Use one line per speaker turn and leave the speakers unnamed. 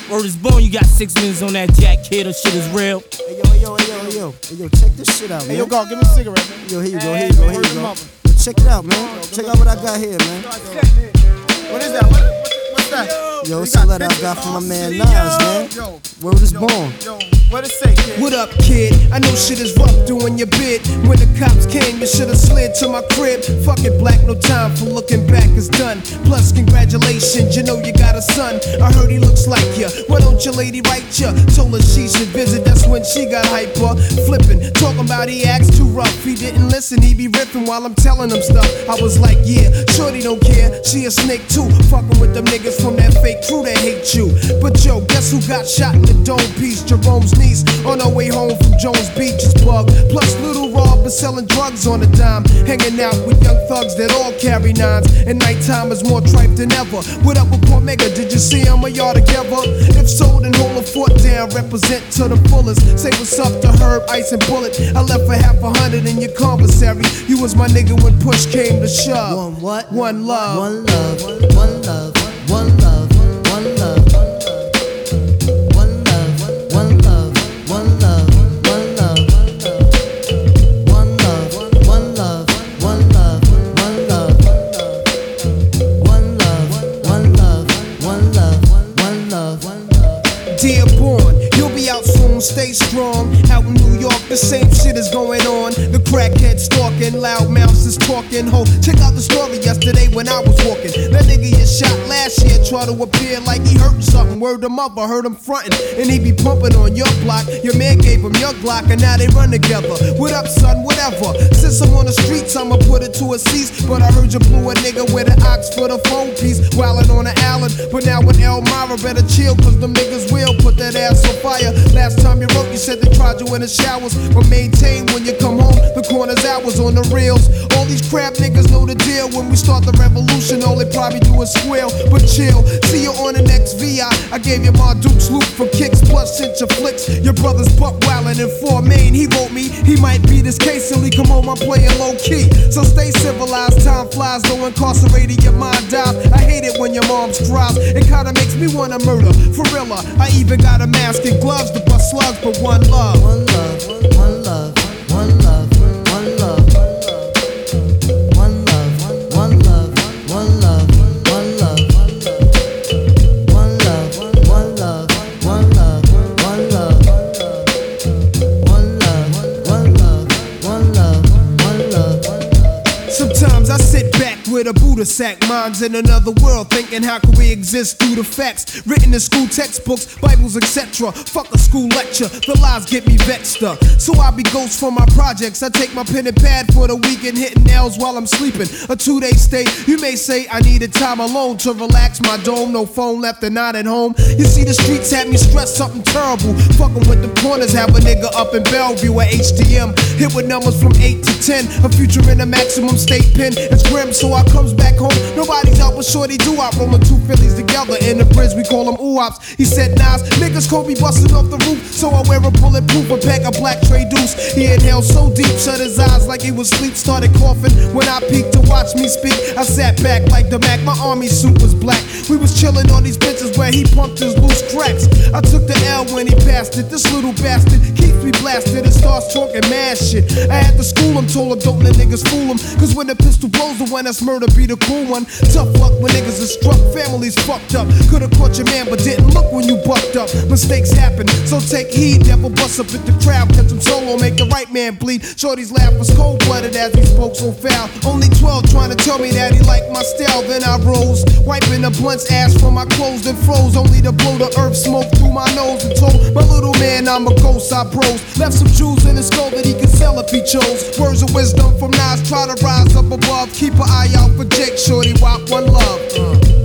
Word is born, you got 6 minutes on that jack, kid, or shit is real.
Hey, yo, check this shit out, man.
Hey, yo, God, give me a cigarette, man.
Yo, here you go. Yo, check it out, man. Check out what I got here, man.
What is that? What's that?
Yo, it's a letter I got from my man Nas, man. Word is born.
Yo, what it say, kid?
What up, kid? I know shit is rough doing your bid. When the cops came, you should've slid to my crib. Fuck it, black, no time for looking back, it's done. Plus, congratulations, you know you got a son. I heard he looks like ya. Why don't your lady write ya? Told her she should visit, that's when she got hyper. Flippin', talking about he acts too rough. He didn't listen, he be riffing while I'm telling him stuff. I was like, yeah, shorty don't care, she a snake too. Fucking with them niggas from that fake crew that hate you. But yo, guess who got shot in the dome piece? Jerome's niece on her way home from Jones Beach is bugged. Plus Little Rob is selling drugs on the dime, hanging out with young thugs that all carry nines. And nighttime is more tripe than ever. What up with Cormega? Did you see him or y'all together? If so, then hold a fort down, represent to the fullest. Say what's up to Herb, Ice and Bullet. I left for $100 in your commissary. You was my nigga when push came to shove.
One what?
One love.
One love. One love. One love. One love.
Stay strong, out in New York, the same shit is going on. The crackhead stalking, loud mouths is talking. Ho, check out the story yesterday when I was walking. That nigga you shot last year tried to appear like he hurtin' something. Word him up, I heard him frontin', and he be pumping on your block. Your man gave him your Glock, and now they run together. What up, son? Whatever. Since I'm on the streets, I'ma put it to a cease. But I heard you blew a nigga with an ox for the phone piece, wildin' on the island. But now with Elmira, better chill, cause them niggas will put that ass on fire. Last time you wrote, you said they tried you in the showers, but maintain when you come home, the corner's hours on the reels. All these crap niggas know the deal. When we start the revolution, all they probably do is squeal. But chill, see you on the next VI. I gave you my Duke's loop for kicks, plus sent your flicks. Your brother's buck wildin' in 4 Main. He wrote me, he might be this case silly. Come home, I'm playing low key. So stay civilized, time flies, though incarcerated, your mind dies. I hate it when your mom's cries. It kinda makes me wanna murder, for real. I even got a mask and gloves to bust slugs, but one love.
One love, one love, one love, one love, one love, one love, one love, one love, one love, one love, one love, one love, one love. Sometimes I sit back with a Buddha sack, minds in another world, thinking how can we exist through the facts written in school textbooks, Bibles, etc. Fuck a school lecture, the lies get me vexed up. So I be ghost for my projects. I take my pen and pad for the weekend, hitting nails while I'm sleeping. A 2-day stay, you may say I needed time alone to relax my dome. No phone left and not at home. You see the streets had me stressed, something terrible. Fucking with the corners, have a nigga up in Bellevue at HDM. Hit with numbers from 8 to 10. A future in a maximum state pen. It's grim, so I comes back home. Nobody's out but shorty do I rolling 2 Phillies together in the bridge. We call them oops. He said Nas, niggas could be busting off the roof. So I wear a bulletproof, a pack of black Trey Deuce. He inhaled so deep, shut his eyes like he was asleep. Started coughing when I peeked to watch me speak. I sat back like the Mac, my army suit was black. We was chilling on these benches where he pumped his loose cracks. I took the L when he passed it. This little bastard keeps me blasted and starts talking mad shit. I had to school him, told him don't let niggas fool him. Cause when the pistol blows, the one that's murder be the cool one. Tough luck when niggas are struck, families fucked up. Could've caught your man but didn't look when you bucked up. Mistakes happen, so take heed. Devil bust up at the crowd, catch him solo, make the right man bleed. Shorty's laugh was cold-blooded as he spoke so foul. Only 12 trying to tell me that he liked my style. Then I rose, wiping the blunt's ass from my clothes, then froze, only to blow the earth smoke through my nose. And told my little man I'm a ghost, I pros. Left some jewels in his skull that he could sell if he chose. Words of wisdom from Nas, try to rise up above. Keep an eye out for Jake, shorty, walk one love.